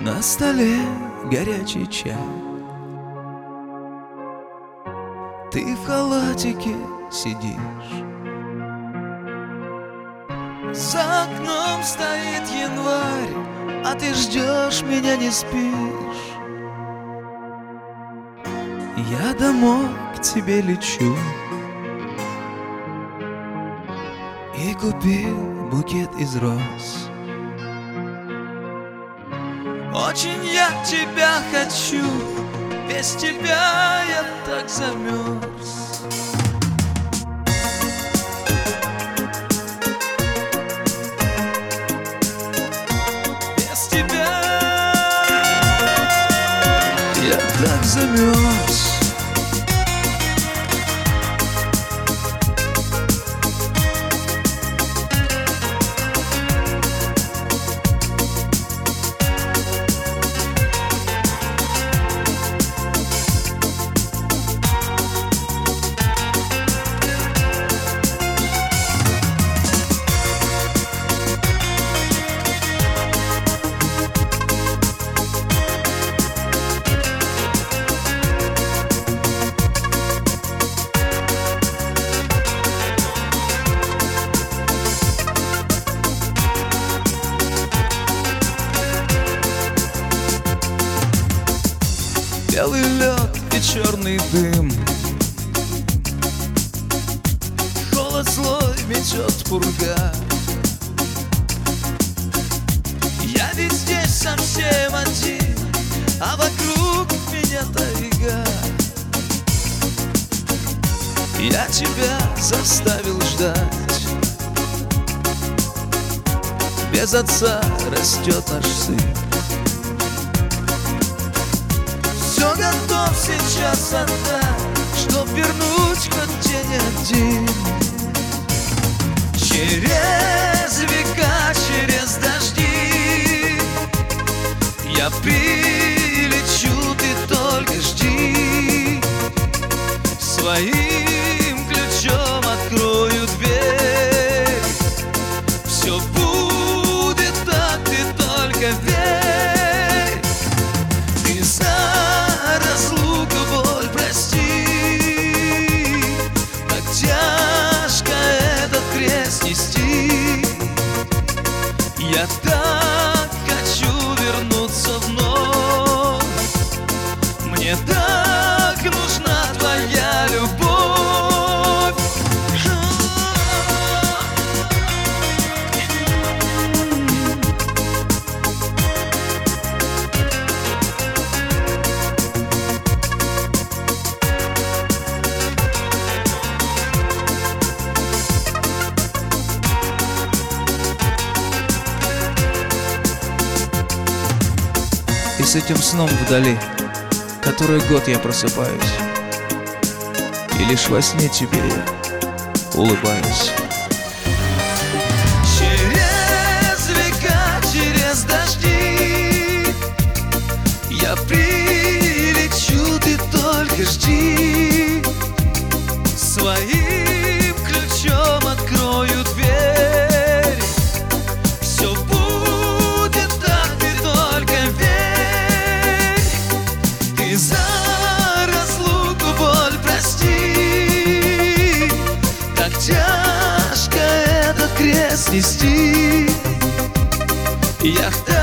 На столе горячий чай, ты в халатике сидишь. За окном стоит январь, а ты ждешь меня, не спишь. Я домой к тебе лечу и купил букет из роз. Очень я тебя хочу, без тебя я так замерз. Без тебя я так замерз. Белый лед и черный дым, холод злой метет пурга. Я ведь здесь совсем один, а вокруг меня тайга. Я тебя заставил ждать, без отца растет наш сын. Все готов сейчас отдать, чтоб вернуть хоть день один. Через века, через дожди я прилечу, ты только жди. Своим ключом открою дверь. Все будет так, ты только верь. Ты за разлуку боль прости, так тяжко этот крест нести. Я так хочу вернуться вновь, мне так нужна твоя любовь. И с этим сном вдали, который год я просыпаюсь, и лишь во сне тебе я улыбаюсь. Через века, через дожди я прилечу, ты только жди. Своим ключом открою дверь. Все будет так, ты только верь. Ты за разлуку боль прости, так тяжко этот крест нести. Я